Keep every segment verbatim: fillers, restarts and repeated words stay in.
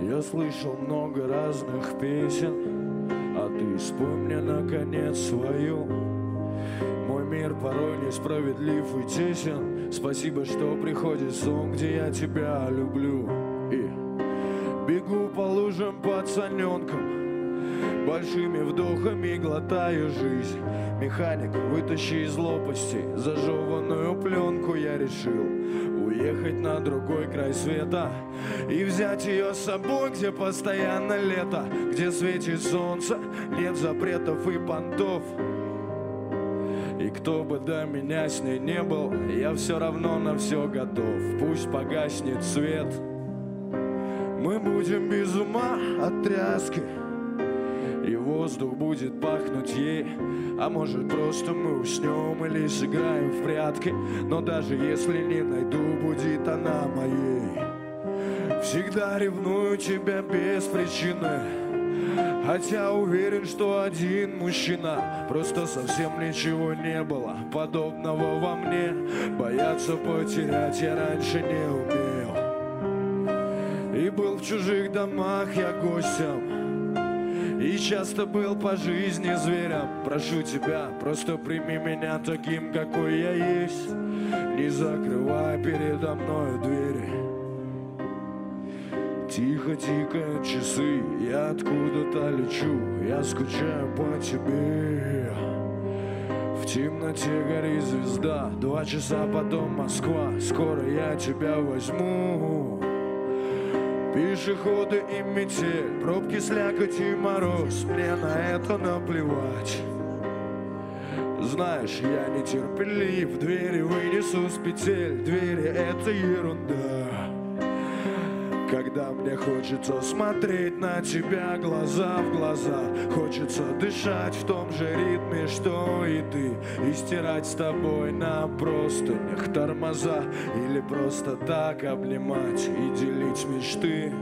Я слышал много разных песен, а ты спой мне наконец свою. Мой мир порой несправедлив и тесен. Спасибо, что приходит сон, где я тебя люблю. И бегу по лужам пацаненком, большими вдохами глотаю жизнь. Механик, вытащи из лопасти зажеванную пленку. Я решил уехать на другой край света и взять ее с собой, где постоянно лето, где светит солнце, нет запретов и понтов. И кто бы до меня с ней не был, я все равно на все готов. Пусть погаснет свет, мы будем без ума от тряски, и воздух будет пахнуть ей. А может, просто мы уснем или сыграем в прятки. Но даже если не найду, будет она моей. Всегда ревную тебя без причины, хотя уверен, что один мужчина. Просто совсем ничего не было подобного во мне. Бояться потерять я раньше не умел. И был в чужих домах я гостем, и часто был по жизни зверем. Прошу тебя, просто прими меня таким, какой я есть. Не закрывай передо мною двери. Тихо тикают часы, я откуда-то лечу, я скучаю по тебе. В темноте горит звезда, два часа потом Москва. Скоро я тебя возьму. Пешеходы и метель, пробки, слякоть и мороз, мне на это наплевать. Знаешь, я нетерпелив, двери вынесу с петель. Двери — это ерунда, когда мне хочется смотреть на тебя глаза в глаза. Хочется дышать в том же ритме, что и ты, и стирать с тобой на простынях тормоза, или просто так обнимать и делить мечты.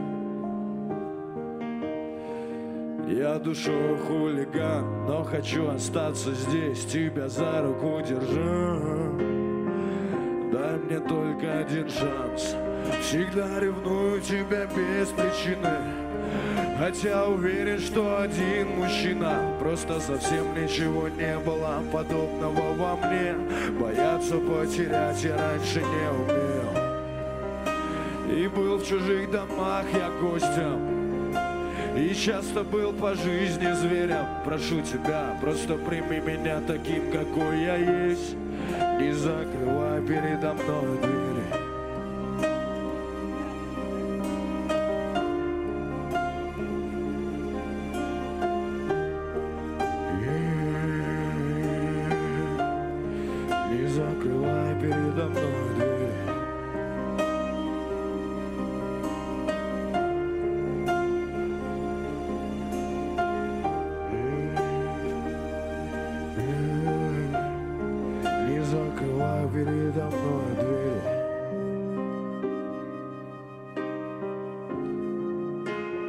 Я душой хулиган, но хочу остаться здесь, тебя за руку держа. Дай мне только один шанс. Всегда ревную тебя без причины, хотя уверен, что один мужчина. Просто совсем ничего не было подобного во мне. Бояться потерять я раньше не умел. И был в чужих домах я гостем, и часто был по жизни зверем. Прошу тебя, просто прими меня таким, какой я есть. Не закрывай передо мной двери. Не закрывай передо мной дверь. Не закрывай передо мной дверь.